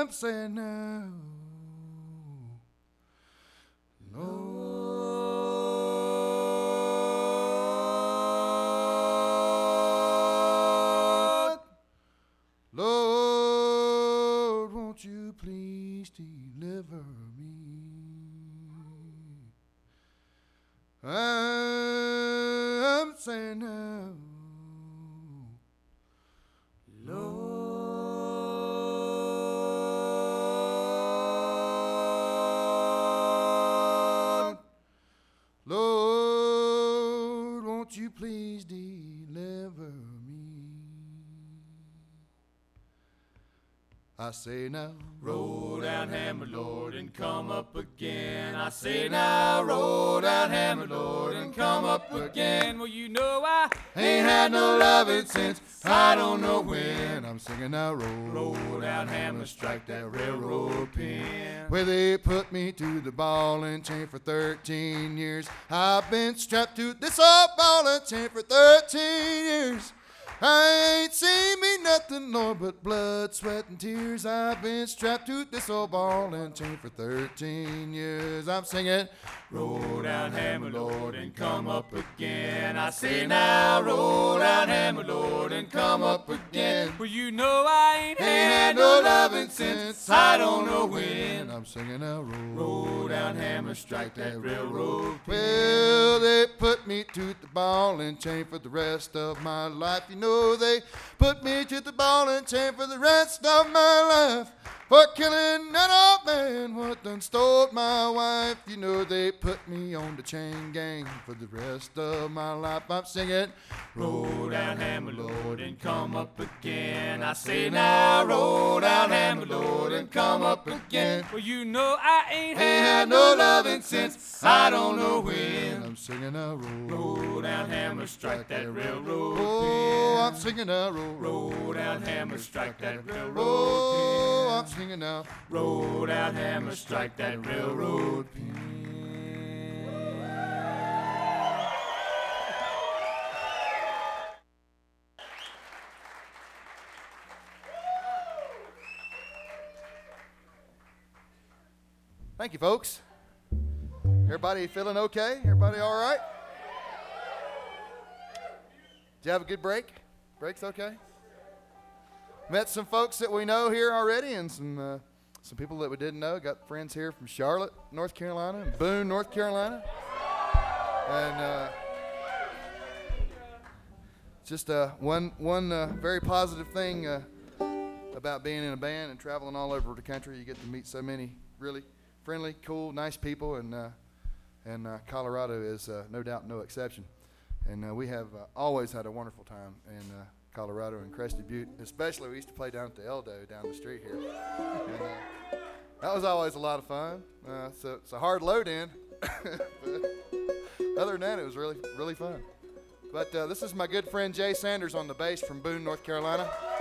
I'm saying no. Lord, Lord, won't you please deliver me? I'm saying no. Lord, Lord, won't you please deliver me? I say now, Roll down, hammer, Lord, and come up again. I say now, roll down, hammer, Lord, and come up again. Well, you know I ain't had no loving since I don't know when. I'm singing now, roll down, hammer, strike that railroad pin. Where they put me to the ball and chain for 13 years. I've been strapped to this old ball and chain for 13 years. I ain't seen me nothing, Lord, but blood, sweat, and tears. I've been strapped to this old ball and chain for 13 years. I'm singing, roll down, hammer, Lord, and come up again. I say now, roll down, hammer, Lord, and come up again. Well, you know I ain't had no loving since I don't know when. I'm singing now, roll down, hammer, strike that railroad pin. Well, they put me to the ball and chain for the rest of my life. You know they put me to the ball and chain for the rest of my life. For killing that old man what done stole my wife. You know they put me on the chain gang for the rest of my life. I'm singing, roll down, hammer, Lord, and come up again. I say now, roll down, hammer, Lord, and come up again. Well, you know I ain't had no loving since I don't know when. I'm singing now, roll down, hammer, strike that railroad pin. Oh, I'm singing now, roll down, hammer, strike that railroad pin. Oh, I'm singing now, roll down, hammer, strike that railroad pin. Thank you, folks. Everybody feeling okay? Everybody all right? Did you have a good break? Break's okay? Met some folks that we know here already and some people that we didn't know. Got friends here from Charlotte, North Carolina, and Boone, North Carolina. And just one very positive thing about being in a band and traveling all over the country. You get to meet so many really friendly, cool, nice people, and Colorado is no doubt no exception. And we have always had a wonderful time in Colorado and Crested Butte, especially we used to play down at the Eldo down the street here. And, that was always a lot of fun. So it's a hard load in, but other than that, it was really, really fun. But this is my good friend Jay Sanders on the bass from Boone, North Carolina.